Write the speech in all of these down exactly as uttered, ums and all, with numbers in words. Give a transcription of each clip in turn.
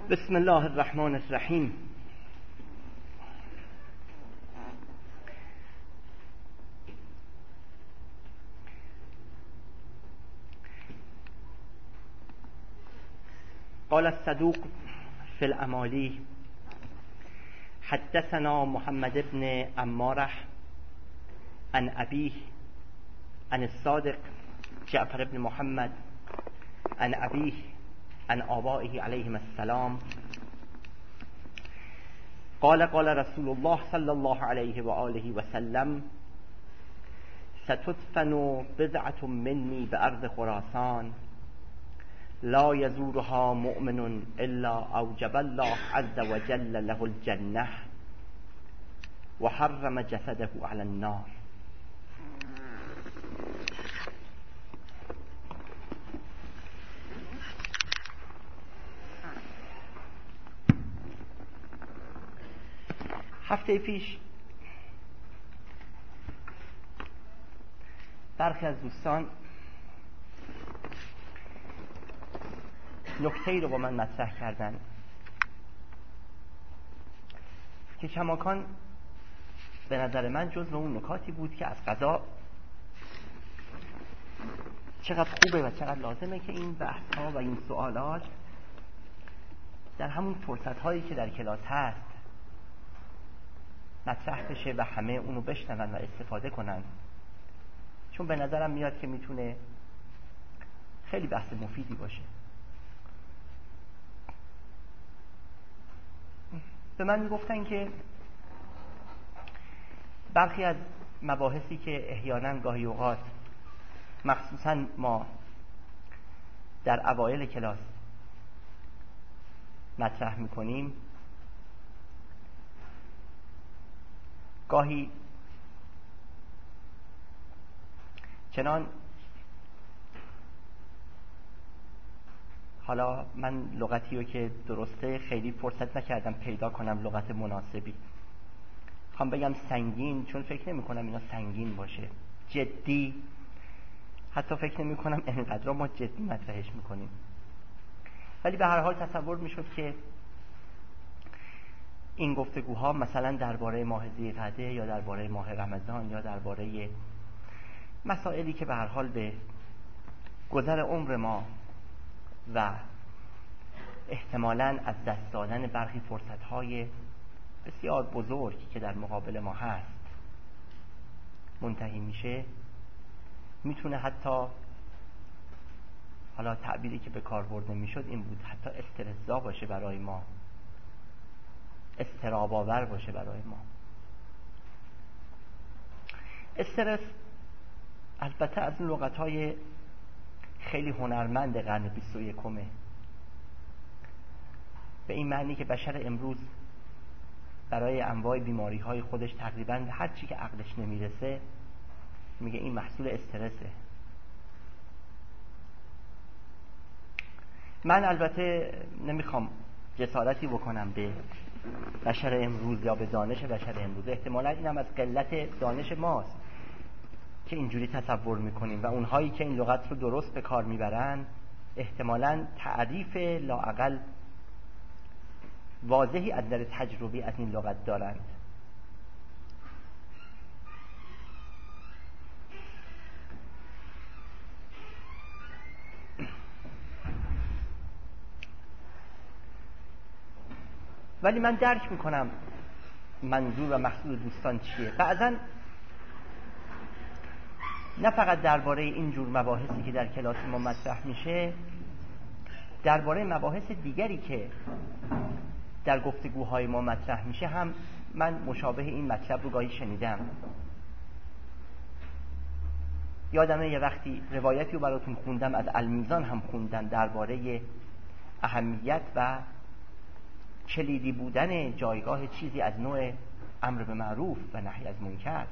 بسم الله الرحمن الرحیم. قال الصدوق في الأمالي حدثنا محمد بن عمارة عن أبيه عن الصادق جعفر بن محمد عن أبيه عن آبائه عليهم السلام قال قال رسول الله صلى الله عليه وآله وسلم ستدفن بضعة مني بأرض خراسان لا يزورها مؤمن إلا أوجب الله عز وجل له الجنة وحرم جسده على النار. هفته پیش برخی از دوستان نکته‌ای رو با من مطرح کردن که کماکان به نظر من جزو اون نکاتی بود که از قضا چقدر خوبه و چقدر لازمه که این بحث‌ها و این سوالات در همون فرصت‌هایی که در کلاس هست مطرح بشه و همه اونو بشنون و استفاده کنن، چون به نظرم میاد که میتونه خیلی بحث مفیدی باشه. به من میگفتن که برخی از مباحثی که احیانا گاهی اوقات مخصوصا ما در اوایل کلاس مطرح میکنیم گاهی چنان، حالا من لغتی رو که درسته خیلی فرصت نکردم پیدا کنم لغت مناسبی، خوام بگم سنگین، چون فکر نمی کنم اینا سنگین باشه، جدی، حتی فکر نمی کنم اینقدر ما جدی مطرحش میکنیم، ولی به هر حال تصور میشد که این گفتگوها مثلا درباره ماه ذی‌قعده یا درباره ماه رمضان یا درباره مسائلی که به هر حال به گذر عمر ما و احتمالاً از دست دادن برخی فرصت‌های بسیار بزرگی که در مقابل ما هست منتهی میشه، میتونه حتی، حالا تعبیری که به کار برده میشد این بود، حتی استرس‌زا باشه برای ما، اضطراب آور باشه برای ما. استرس البته از اون لغت‌های خیلی هنرمند قرن بیست و یکم، به این معنی که بشر امروز برای انواع بیماری‌های خودش تقریباً هر چی که عقلش نمیرسه میگه این محصول استرسه. من البته نمیخوام جسارتی بکنم به بشر امروز یا به دانش بشر امروز، احتمالاً اینم از قلت دانش ماست که اینجوری تصور میکنیم و اونهایی که این لغت رو درست به کار میبرن احتمالاً تعریف لااقل واضحی از نظر تجربی از این لغت دارند. ولی من درک میکنم منظور و مقصود دوستان چیه. بعضن نه فقط درباره این جور مباحثی که در کلاس ما مطرح میشه، درباره مباحث دیگری که در گفتگوهای ما مطرح میشه هم من مشابه این مطلب رو گاهی شنیدم. یادمه یه وقتی روایتی رو براتون خوندم، از المیزان هم خوندم، درباره اهمیت و کلیدی بودن جایگاه چیزی از نوع امر به معروف و نهی از منکر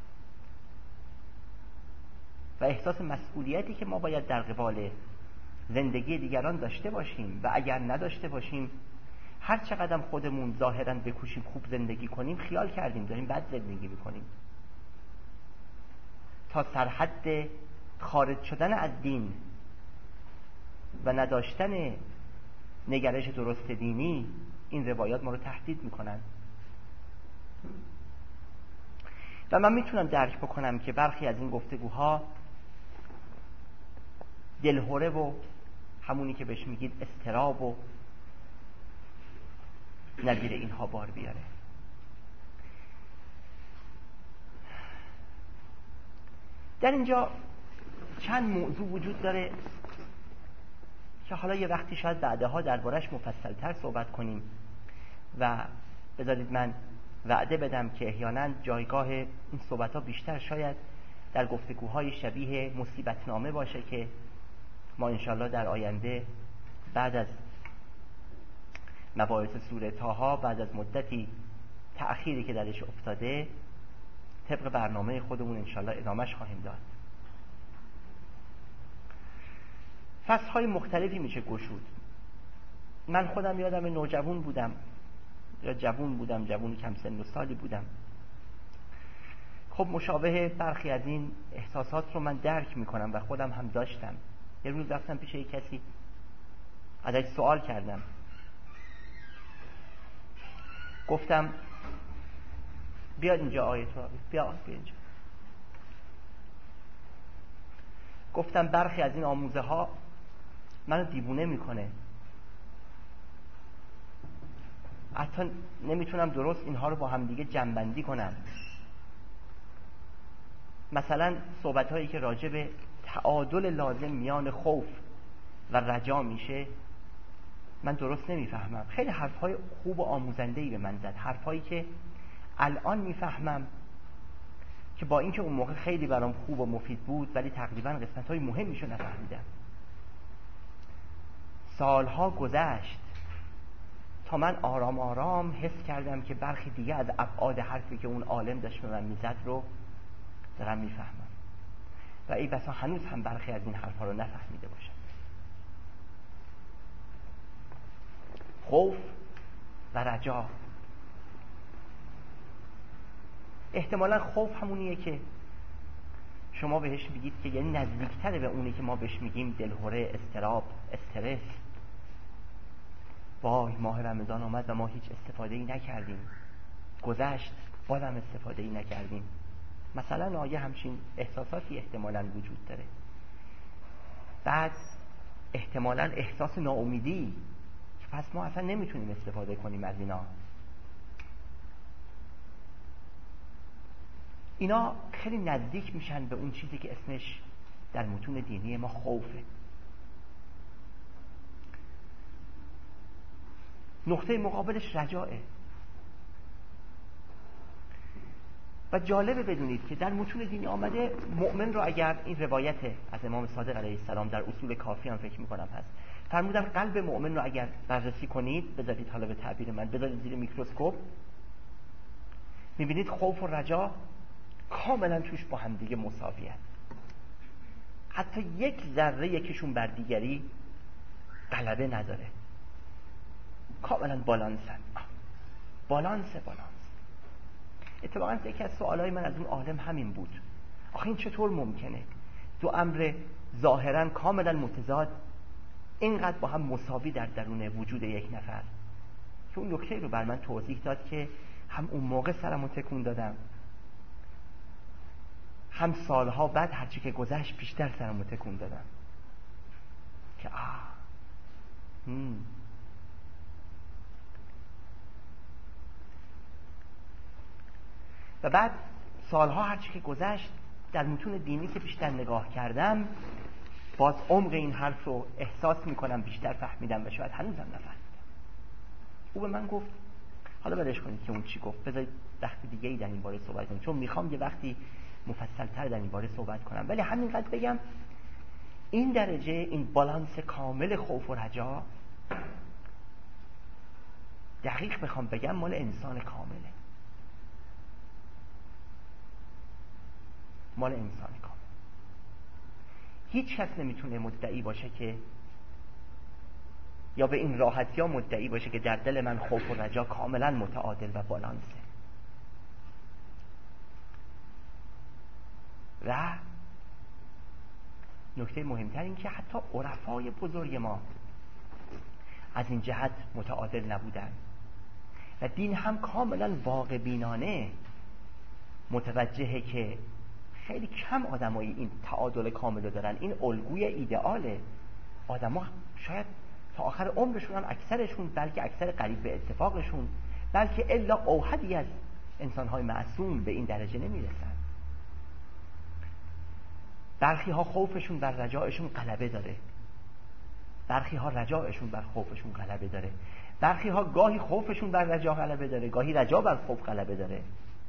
و احساس مسئولیتی که ما باید در قبال زندگی دیگران داشته باشیم و اگر نداشته باشیم هر چقدر خودمون ظاهراً بکوشیم خوب زندگی کنیم، خیال کردیم داریم بد زندگی میکنیم. تا سرحد خارج شدن از دین و نداشتن نگرش درست دینی این روایات ما رو تهدید میکنن. و من میتونم درک بکنم که برخی از این گفتگوها دلهره و همونی که بهش میگید اضطراب و نظیر اینها بار بیاره. در اینجا چند موضوع وجود داره که حالا یه وقتی شاید بعدها دربارش مفصل‌تر صحبت کنیم و بذارید من وعده بدم که احیانا جایگاه این صحبت‌ها بیشتر شاید در گفتگوهای شبیه مصیبتنامه باشه که ما انشالله در آینده بعد از مباحث سوره طه بعد از مدتی تأخیری که درش افتاده طبق برنامه خودمون انشالله ادامهش خواهیم داد. فصل‌های مختلفی میشه گشود. من خودم یادم نوجوان بودم یا جوان بودم، جوانی کم سن و سالی بودم. خب مشابه برخی از این احساسات رو من درک میکنم و خودم هم داشتم. یه روز رفتم پیش یک کسی ازش سوال کردم، گفتم بیاد اینجا آیه تو بیا بیا اینجا. گفتم برخی از این آموزه ها منو دیوونه میکنه، حتی نمیتونم درست اینها رو با هم دیگه جمع‌بندی کنم. مثلا صحبت هایی که راجع به تعادل لازم میان خوف و رجا میشه من درست نمیفهمم. خیلی حرفهای خوب و آموزنده‌ای به من زد، حرفهایی که الان میفهمم که با اینکه اون موقع خیلی برام خوب و مفید بود ولی تقریبا قسمت‌های مهمیشو نفهمیدم. سالها گذشت تا من آرام آرام حس کردم که برخی دیگه از ابعاد حرفی که اون عالم داشت به من میزد رو دارم میفهمم و ای بسا هنوز هم برخی از این حرفا رو نفهمیده باشم. خوف و رجا، احتمالا خوف همونیه که شما بهش میگید که یعنی نزدیکتره به اونی که ما بهش میگیم دلهره، اضطراب، استرس. وای ماه رمضان آمد و ما هیچ استفاده ای نکردیم، گذشت بازم استفاده ای نکردیم. مثلا آیه همچین احساساتی احتمالاً وجود داره. بعد احتمالاً احساس ناامیدی که پس ما اصلا نمیتونیم استفاده کنیم از اینا. اینا خیلی نزدیک میشن به اون چیزی که اسمش در متون دینی ما خوفه. نقطه مقابلش رجاءه. و جالبه بدونید که در متون دینی آمده مؤمن رو، اگر این روایت از امام صادق علیه السلام در اصول کافی هم فکر میکنم هست، فرمودن قلب مؤمن رو اگر بررسی کنید، بذارید حالا به تعبیر من بذارید زیر میکروسکوپ، میبینید خوف و رجا کاملا توش با هم دیگه مساویه. حتی یک ذره یکیشون بر دیگری غلبه نداره، کاملا بالانسن. بالانس بالانس. اتفاقا یکی از سوالای من از اون عالم همین بود، آخه این چطور ممکنه دو امر ظاهرا کاملا متضاد اینقدر با هم مساوی در درون وجود یک نفر؟ که اون نکته رو بر من توضیح داد که هم اون موقع سرمو تکون دادم، هم سالها بعد هرچی که گذشت بیشتر سرمو تکون دادم که آه هم. و بعد سالها هرچی که گذشت در متون دینی که بیشتر نگاه کردم باز عمق این حرف رو احساس میکنم، بیشتر فهمیدم و شاید هنوزم نفهمیدم. او به من گفت حالا برش کنید که اون چی گفت، بذارید وقتی دیگه ای در این باره صحبت کنیم، چون میخوام یه وقتی مفصل‌تر در این باره صحبت کنم. ولی همینقدر بگم این درجه، این بالانس کامل خوف و رجا، دقیق بخوام بگم مال انسان کامله، مال انسان کامل. هیچ کس نمیتونه مدعی باشه که یا به این راحتی ها مدعی باشه که در دل من خوف و رجا کاملا متعادل و بالانسه. و نکته مهمتر این که حتی عرفای بزرگ ما از این جهت متعادل نبودن و دین هم کاملا واقع بینانه متوجهه که خیلی کم آدمایی این تعادل کامل رو دارن. این الگوی ایدئاله. آدما شاید تا آخر عمرشون هم اکثرشون، بلکه اکثر قریب به اتفاقشون، بلکه الا اوحدی از انسان‌های معصوم به این درجه نمیرسن. برخی ها خوفشون بر رجایشون غلبه داره، برخی ها رجایشون بر خوفشون غلبه داره، برخی ها گاهی خوفشون بر رجا غلبه داره، گاهی رجا بر خوف غلبه داره.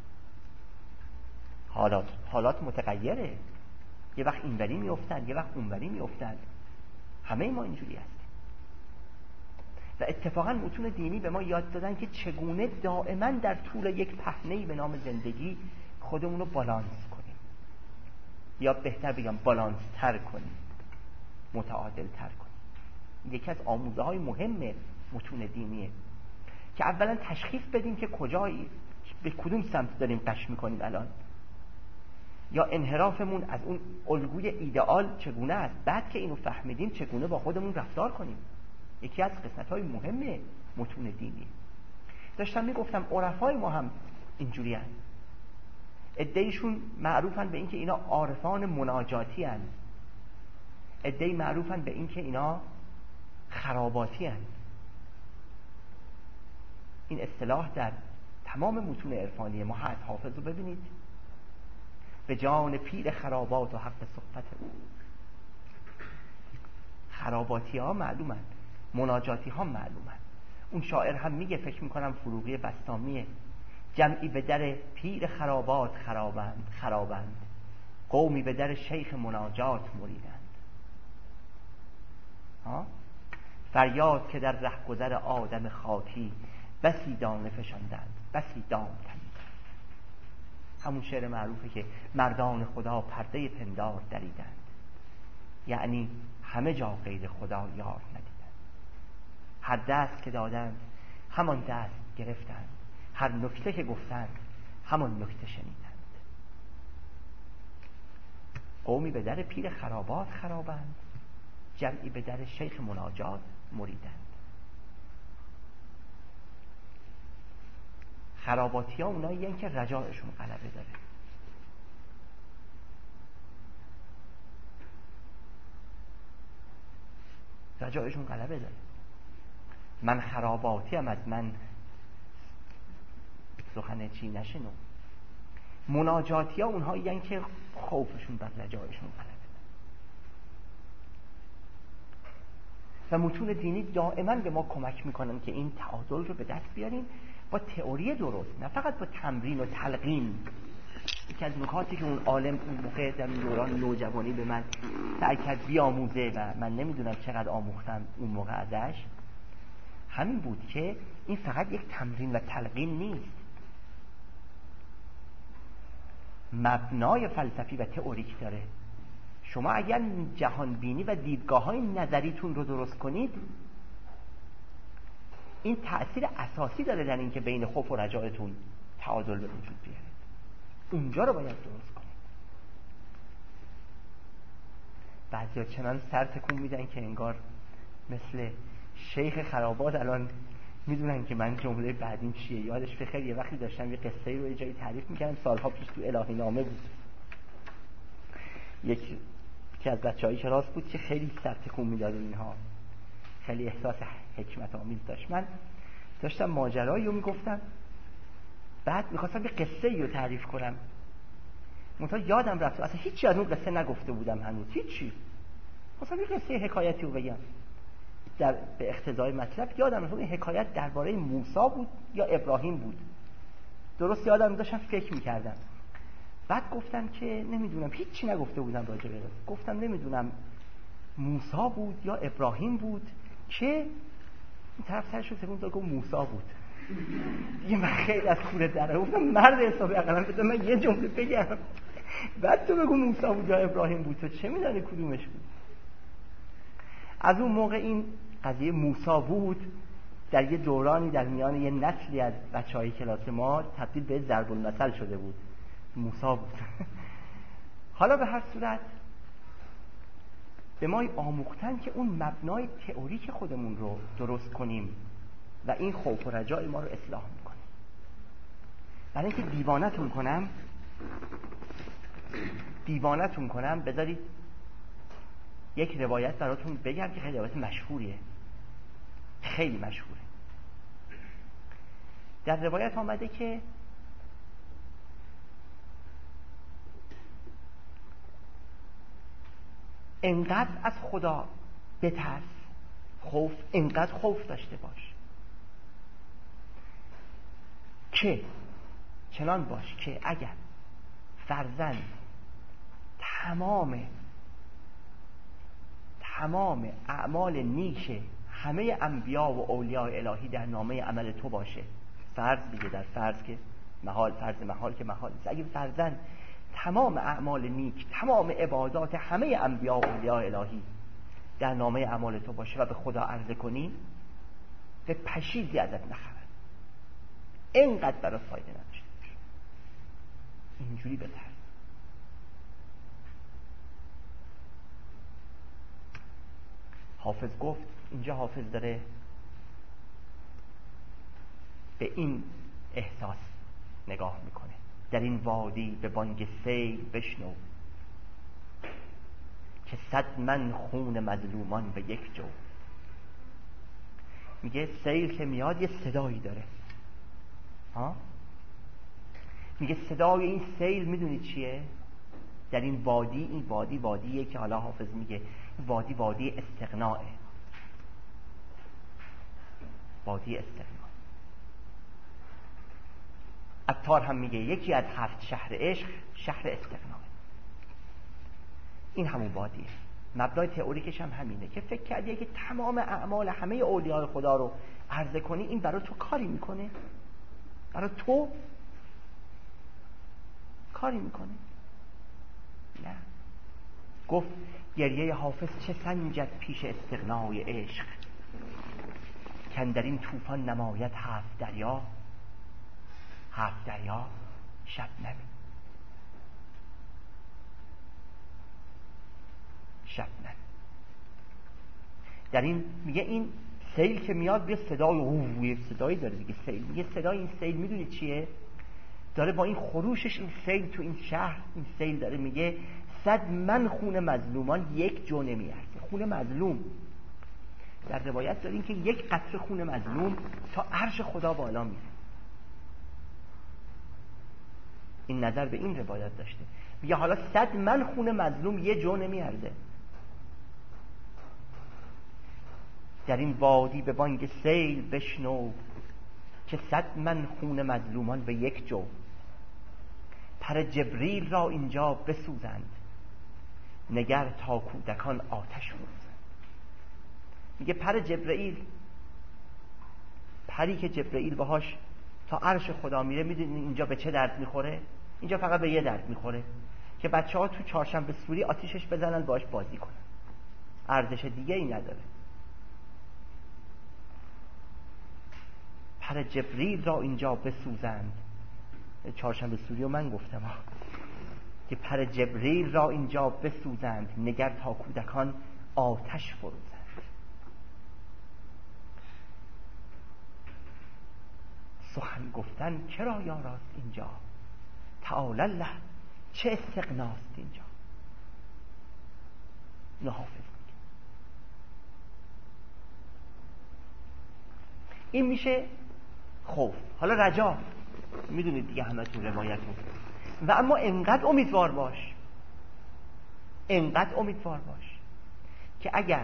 حالات حالات متغیره، یه وقت اینوری میافتن، یه وقت اونوری میافتن. همه ما اینجوری هستیم و اتفاقا متون دینی به ما یاد دادن که چگونه دائما در طول یک پهنه‌ای به نام زندگی خودمون رو بالانس کنیم، یا بهتر بگم بالانس تر کنیم، متعادل تر کنیم. یکی از آموزه های مهم متون دینیه که اولا تشخیص بدیم که کجایی، به کدوم سمت داریم قش میکنیم الان، یا انحرافمون از اون الگوی ایدئال چگونه است. بعد که اینو فهمیدیم چگونه با خودمون رفتار کنیم. یکی از قسمت‌های مهم متون دینی. داشتم میگفتم عرفای ما هم اینجوری هستند. عده‌ایشون معروفن به اینکه اینا عارفان مناجاتی هستند، عده‌ای معروفن به اینکه اینا خراباتی هستند. این اصطلاح در تمام متون عرفانی ما هست. حافظ رو ببینید، به جان پیر خرابات و حق صحبت او. خراباتی ها معلومن، مناجاتی ها معلومن. اون شاعر هم میگه، فکر میکنم فروغی بسطامیه، جمعی به در پیر خرابات خرابند خرابند قومی به در شیخ مناجات مریدند. ها؟ فریاد که در رهگذر آدم خاکی بسی دانه فشاندند، بسی دام تنیدند. همون شعر معروفه که مردان خدا پرده پندار دریدند، یعنی همه جا غیر خدا یار ندیدند. هر دست که دادند همان دست گرفتند، هر نکته که گفتند همان نکته شنیدند. قومی به در پیر خرابات خرابند، جمعی به در شیخ مناجات مریدند. خراباتی ها اونایی هستند که رجایشون غلبه داره. رجایشون غلبه داره. من خراباتی هم از من سخن چی نشنو. مناجاتی ها اونهایی هستند که خوفشون بر رجایشون غلبه داره. و متون دینی دائما به ما کمک میکنن که این تعادل رو به دست بیاریم با تئوری درست، نه فقط با تمرین و تلقین. یکی از نکاتی که اون عالم اون موقع در دوران نوجوانی به من سعی کرد بیاموزه و من نمیدونم چقدر آموختم اون موقع ازش، همین بود که این فقط یک تمرین و تلقین نیست، مبنای فلسفی و تئوریک داره. شما اگر جهان بینی و دیدگاه های نظریتون رو درست کنید، این تأثیر اساسی داره در این که بین خوف و رجایتون تعادل به وجود بیاره. اونجا رو باید درست کنید. بعضیا چنان سر تکون میدن که انگار مثل شیخ خرابات الان میدونن که من جمله بعدیم چیه. یادش بخیر یه وقتی داشتم یه قصه رو یه جایی تعریف میکردم، سالها پیش تو الهی نامه بود. یکی که از بچه‌های کلاس بود که خیلی سر تکون میداد، اینها خیلی احساس حکمت آمیز داشت. من داشتم ماجرایی رو میگفتم، بعد میخواستم یه قصه ای رو تعریف کنم، منتها یادم رفت اصلا هیچی از اون قصه نگفته بودم هنوز، هیچی. خواستم یه قصه حکایتی رو بگم در به اقتضای مطلب. یادم رفت این حکایت درباره موسی بود یا ابراهیم بود، درست یادم داشتم فکر میکردم. بعد گفتم که نمیدونم، هیچی نگفته بودم راجع به قصه. گفتم نمیدونم موسی بود یا ابراهیم بود که این طرف سرش رو تکون داد، گفت موسی بود. دیگه من خیلی از کوره در گفتم مرد حسابی اقلا بذار من یه جمله بگم، بعد تو بگو موسی بود یا ابراهیم بود، تو چه میدونی کدومش بود. از اون موقع این قضیه موسی بود در یه دورانی در میان یه نسلی از بچهای کلاس ما تبدیل به ضرب المثل شده بود. موسی بود. حالا به هر صورت به ما آموختن که اون مبنای تئوریک خودمون رو درست کنیم و این خوف و رجای ما رو اصلاح میکنه. برای اینکه دیوانتون کنم دیوانتون کنم بذارید یک روایت براتون بگم که خیلی روایت مشهوریه، خیلی مشهوره. در روایت آمده که انقدر از خدا بترس، خوف، انقدر خوف داشته باش که چنان باش که اگر فرزند تمام تمام اعمال نیک همه انبیا و اولیاء الهی در نامه عمل تو باشه، فرض دیگه، در فرض که محال، فرض محال که محال نیست، اگه فرزند تمام اعمال نیک، تمام عبادات همه انبیا و اولیاء الهی در نامه اعمال تو باشه و به خدا عرضه کنی، به پشیزی ازت نخرد، اینقدر برات فایده نداشته باشه. اینجوری بترس. حافظ گفت، اینجا حافظ داره به این احساس نگاه میکنه: در این وادی به بانگ سیل بشنو که صد من خون مظلومان به یک جو. میگه سیل که میاد یه صدایی داره، ها؟ میگه صدای این سیل میدونی چیه؟ در این وادی، این وادی وادیه که حالا حافظ میگه وادی وادی استغنائه، وادی استغنا. عطار هم میگه یکی از هفت شهر عشق شهر استغنائه. این همون وادیه. مبنای تئوریکش هم همینه که فکر کردی که تمام اعمال همه اولیاء خدا رو عرضه کنی، این برای تو کاری میکنه؟ برای تو کاری میکنه؟ نه. گفت گریه حافظ چه سنجد پیش استغنای عشق، کن در این طوفان نماید هفت دریا، هفت دریا شبنم، شبنم. در این میگه این سیل که میاد به صدای اوه، صدایی داره دیگه سیل. میگه صدای این سیل میدونی چیه؟ داره با این خروشش، این سیل تو این شهر، این سیل داره میگه صد من خون مظلومان یک جو نمیارزه. خون مظلوم در روایت داریم که یک قطره خون مظلوم تا عرش خدا بالا میره. این نظر به این روایت داشته. میگه حالا صد من خون مظلوم یه جو نمیارزه. در این وادی به بانگ سیل بشنو که صد من خون مظلومان به یک جو. پر جبریل را اینجا بسوزند، نگر تا کودکان آتش بروزند. میگه پر جبرئیل، پری که جبرئیل باهاش تا عرش خدا میره، میدونی اینجا به چه درد میخوره؟ اینجا فقط به یه درد میخوره که بچه ها تو چهارشنبه سوری آتیشش بزنن باهاش بازی کنن. ارزش دیگه ای نداره. پر جبریل را اینجا بسوزند. چهارشنبه سوری رو من گفتم ها. که پر جبریل را اینجا بسوزند، نگر تا کودکان آتش فروزند. سخن گفتن چرا یاراست اینجا، تعالی الله چه استغناست اینجا. نحافظ میگه این میشه خوف. حالا رجا میدونید دیگه همه تو روایت رو. و اما انقدر امیدوار باش، انقدر امیدوار باش که اگر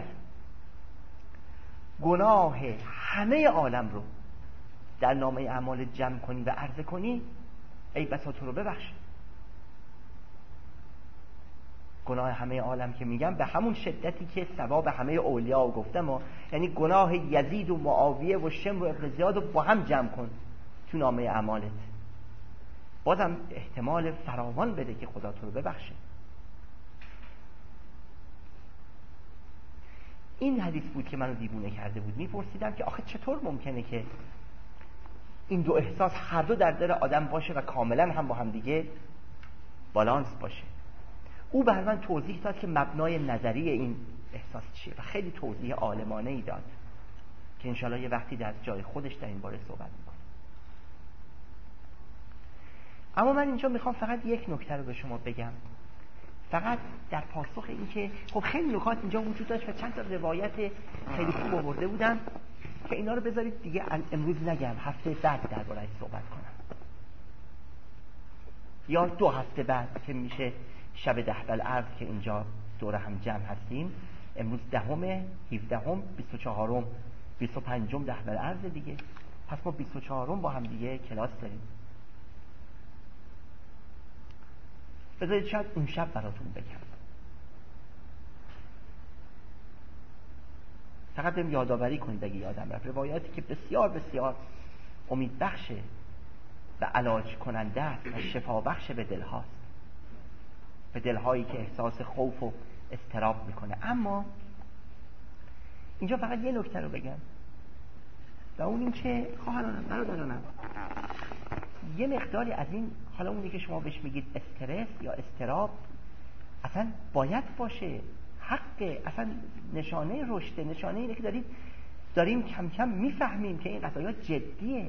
گناه همه عالم رو در نامه اعمال جمع کنی و عرضه کنی، ای بسا تو رو ببخشه. گناه همه عالم که میگم به همون شدتی که ثواب همه اولیاء گفتم، و یعنی گناه یزید و معاویه و شمر و ابن زیاد رو با هم جمع کن تو نامه اعمالت، بازم احتمال فراوان بده که خدا تو رو ببخشه. این حدیث بود که منو دیوونه کرده بود. میپرسیدم که آخه چطور ممکنه که این دو احساس هر دو در دل آدم باشه و کاملا هم با هم دیگه بالانس باشه. او بر من توضیح داد که مبنای نظری این احساس چیه و خیلی توضیح عالمانه ای داد که انشالله یه وقتی در جای خودش در این باره صحبت میکنه. اما من اینجا میخوام فقط یک نکته رو به شما بگم، فقط در پاسخ این که خب خیلی نکات اینجا وجود داشت و چند تا روایت خیلی خوب آورده بودم که اینا رو بذارید دیگه امروز نگم، هفته بعد درباره‌اش صحبت کنم یا دو هفته بعد که میشه شب دهبالعرض که اینجا دور هم جمع هستیم. امروز دهم، هفدهم، بیست و چهارم، بیست و پنجم دهبالعرض دیگه، پس ما بیست و چهارم با هم دیگه کلاس داریم. بذارید شاید اون شب براتون بگم، فقط بهم یادآوری کنید اگه یادم رفت. روایاتی که بسیار بسیار امید بخشه و علاج کننده است و شفا بخش به دلهاست، به دلهایی که احساس خوف و اضطراب میکنه. اما اینجا فقط یه نکته رو بگم و اون این که خواهرانم برادرانم یه مقداری از این، حالا اونی که شما بهش میگید استرس یا اضطراب، اصلا باید باشه، حقه، اصلا نشانه رشد، نشانه اینه که دارید داریم کم کم میفهمیم که این قضایا جدیه.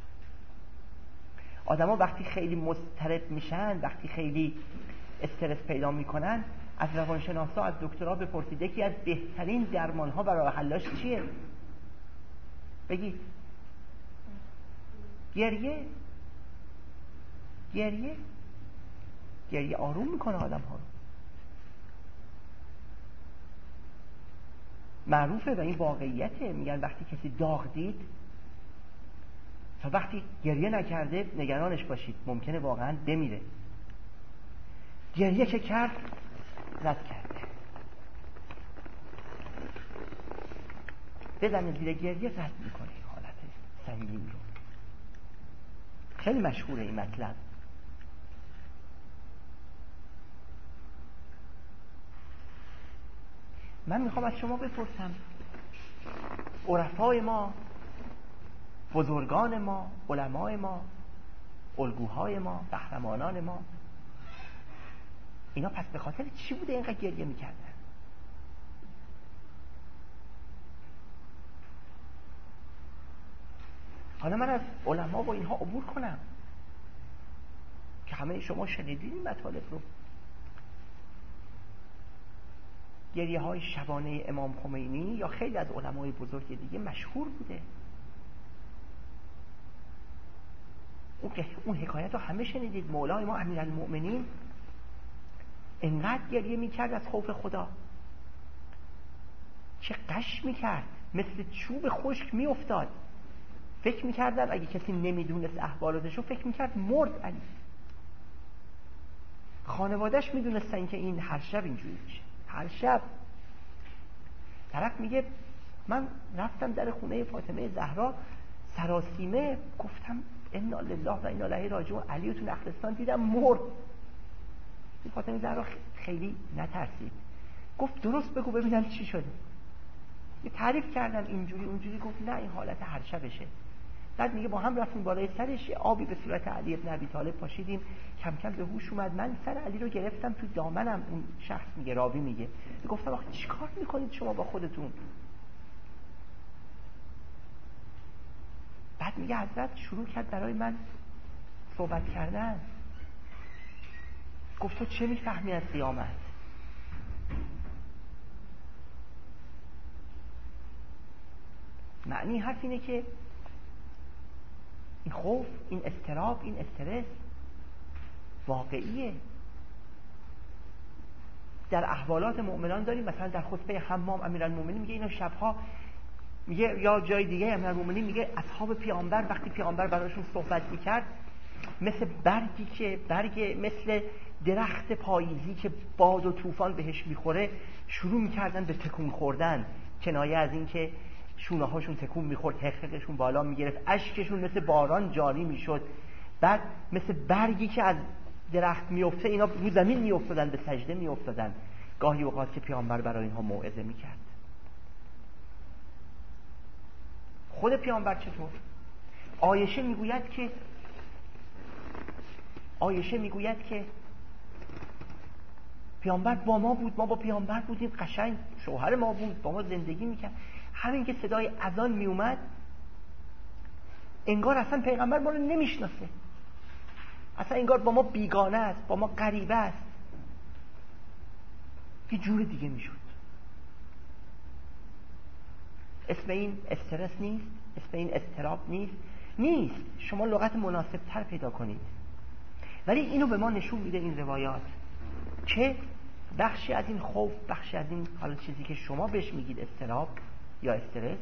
آدما وقتی خیلی مضطرب میشن، وقتی خیلی استرس پیدا میکنن، از روانشناسا، از دکترها بپرسید یکی از بهترین درمانها برای حلاش چیه؟ بگید. گریه. گریه گریه آروم میکنه آدم ها رو. معروفه و این واقعیته. میگن وقتی کسی داغ دید تا وقتی گریه نکرده نگرانش باشید، ممکنه واقعا بمیره. گریه که کرد رد کرده، بزنه زیر گریه رد میکنه این حالت سنگین رو. خیلی مشهوره این مطلب. من میخوام از شما بپرسم، عرفای ما، بزرگان ما، علمای ما، الگوهای ما، قهرمانان ما، اینا پس به خاطر چی بوده اینقدر گریه میکردن؟ حالا من از علما و اینها عبور کنم که همه شما شنیدین این مطالب رو. گریه های شبانه امام خمینی یا خیلی از علمای بزرگ دیگه مشهور بوده. اون حکایت رو همه شنیدید. مولای ما امیرالمؤمنین انقدر گریه میکرد از خوف خدا، چه قش میکرد، مثل چوب خشک میافتاد. فکر میکردن اگه کسی نمیدونست احوالاتشو فکر میکرد مرد علی. خانوادهش میدونستن که این هر شب اینجوری میشه. هر شب طرف میگه من رفتم در خونه فاطمه زهرا سراسیمه، گفتم انا لله و انا الیه راجعون، علی تو نخلستان دیدم مرد. فاطمه زهرا خیلی نترسید، گفت درست بگو ببینم چی شده. یه تعریف کردم اینجوری اونجوری، گفت نه این حالت هر شبشه. بعد میگه با هم رفتیم بالای سرش، آبی به صورت علی ابن ابی طالب پاشیدیم، کم کم به هوش اومد. من سر علی رو گرفتم تو دامنم. اون شخص میگه، راوی میگه، گفتم آخه چیکار میکنید شما با خودتون؟ بعد میگه حضرت شروع کرد برای من صحبت کردن، گفت تو چه میفهمی از قیامت؟ معنی حرف اینه که این خوف، این اضطراب، این استرس واقعیه. در احوالات مؤمنان داریم، مثلا در خطبه حمام امیرالمومنین میگه اینا شبها، میگه یا جای دیگه امیرالمومنین میگه اصحاب پیامبر وقتی پیامبر براشون صحبت میکرد مثل برگی که برگ مثل درخت پاییزی که باد و طوفان بهش میخوره شروع میکردن به تکون خوردن، کنایه از این که شونه هاشون تکون میخورد، حقیقشون بالا میگرفت، اشکشون مثل باران جاری میشد. بعد مثل برگی که از درخت میفته اینا رو زمین میافتادن، به سجده میافتادن. گاهی اوقات که پیامبر برای اینها موعظه میکرد. خود پیامبر چطور؟ عایشه میگوید که عایشه میگوید که پیامبر با ما بود، ما با پیامبر بودیم، قشنگ شوهر ما بود، با ما زندگی میکرد. همین که صدای اذان میومد انگار اصلا پیغمبر ما رو نمیشناسه، اصلا انگار با ما بیگانه است، با ما غریبه است، یه جور دیگه میشد. اسم این استرس نیست، اسم این اضطراب نیست، نیست. شما لغت مناسب تر پیدا کنید. ولی اینو به ما نشون میده این روایات که بخشی از این خوف، بخشی از این حالا چیزی که شما بهش میگید اضطراب یا استرس،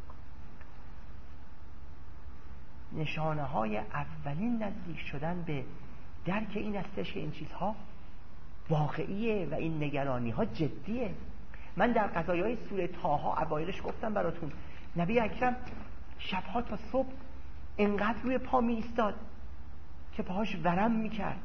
نشانه های اولین نزدیک شدن به درک این استش این چیزها واقعیه و این نگرانی ها جدیه. من در قضایای سوره طه اوایلش گفتم براتون، نبی اکرم شبها تا صبح انقدر روی پا می ایستاد که پاهاش ورم می کرد.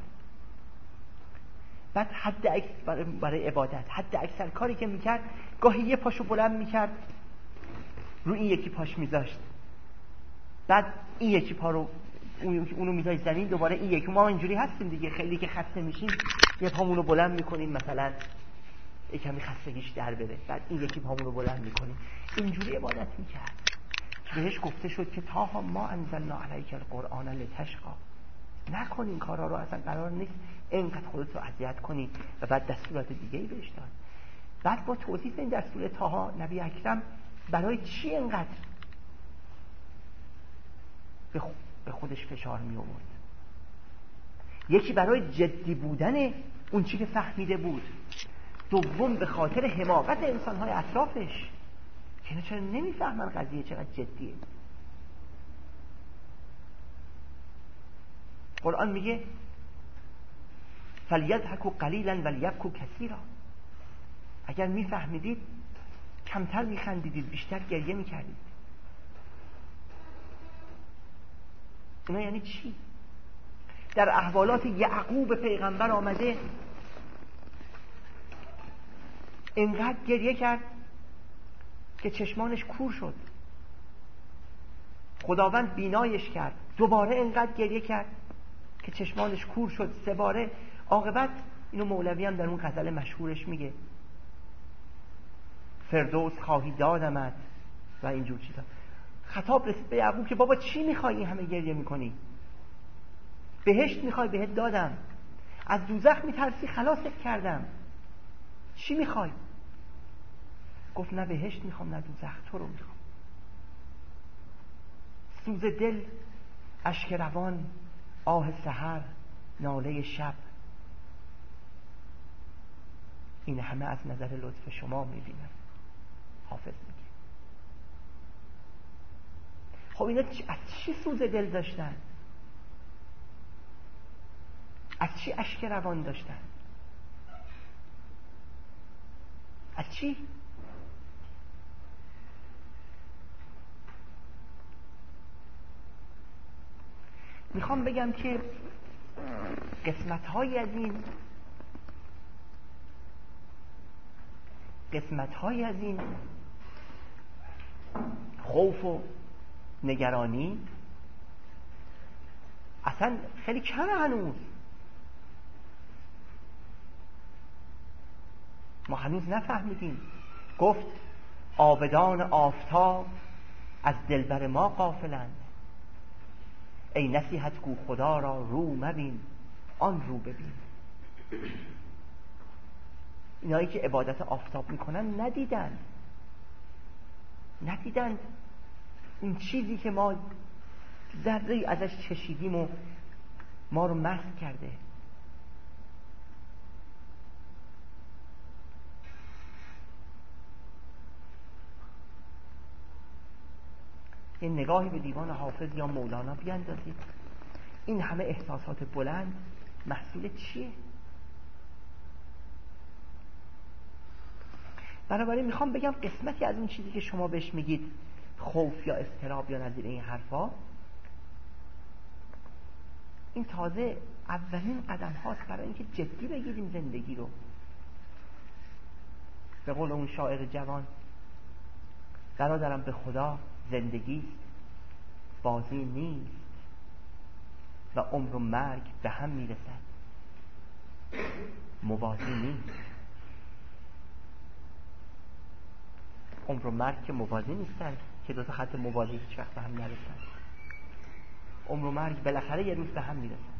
بعد حد اکثر برای عبادت، حد اکثر کاری که می کرد گاهی یه پاشو بلند می کرد روی این یکی پاش می داشت، بعد این یکی پا رو اونو می داشت زمین، دوباره این یکی. ما اینجوری هستیم دیگه، خیلی که خسته میشیم یه پامونو بلند می کنیم مثلا یک کمی خستگیش در بره، بعد این یکی پامون رو بلند میکنیم. اینجوری عبادت میکرد. بهش گفته شد که تا ما انزلنا علیک القرآن لتشقی، نکن این کارا رو، اصلا قرار نیست اینقدر خودت رو اذیت کنی. و بعد دستورات دیگه ای بهش داد. بعد با توضیح این در سوره طه نبی اکرم برای چی اینقدر به خودش فشار می آورد. یکی برای جدی بودن اون چی که فهمیده بود، دوم به خاطر حماقت انسان‌های اطرافش که اینا چرا نمیفهمن قضیه چقدر جدیه. قرآن میگه فلیضحکوا قلیلا ولیبکوا کثیرا، اگر میفهمیدید کمتر میخندیدید، بیشتر گریه میکردید. اینا یعنی چی؟ در احوالات یعقوب پیغمبر آمده انقدر گریه کرد که چشمانش کور شد، خداوند بینایش کرد، دوباره انقدر گریه کرد که چشمانش کور شد، سه باره. عاقبت اینو مولوی هم در اون غزل مشهورش میگه فردوس خواهی دادمت و اینجور چیزا. خطاب رسید به یعقوب که بابا چی میخوای این همه گریه میکنی؟ بهشت میخوای؟ بهت دادم. از دوزخ میترسی؟ خلاصت کردم. چی میخوای؟ گفت نه بهشت میخوام نه دوزخ، تو رو میخوام. سوز دل، اشک روان، آه سحر، ناله شب، این همه از نظر لطف شما میبینم. حافظ میگه خب اینا از چی سوز دل داشتن؟ از چی اشک روان داشتن؟ از چی؟ میخوام بگم که قسمت‌هایی از این قسمت‌هایی از این خوف و نگرانی اصلا خیلی کمه هنوز. ما هنوز نفهمیدیم. گفت عابدان آفتاب از دلبر ما غافلند، ای نصیحت گو خدا را رو مبین آن رو ببین. اینایی که عبادت آفتاب میکنن ندیدن ندیدن این چیزی که ما ذره ازش چشیدیم و ما رو مست کرده. یه نگاهی به دیوان حافظ یا مولانا بیاندازید، این همه احساسات بلند محصول چیه؟ بنابراین میخوام بگم قسمتی از این چیزی که شما بهش میگید خوف یا اضطراب یا نظیر این حرفا، این تازه اولین قدم هاست برای اینکه جدی بگیریم زندگی رو. به قول اون شاعر جوان، قرار دارم به خدا زندگی بازی نیست و عمر و مرگ به هم میرسد. موازی نیست. عمر و مرگ که موازی نیستن که دو تا خط موازی هیچ وقت به هم نرسن. عمر و مرگ بالاخره یه روز به هم میرسن.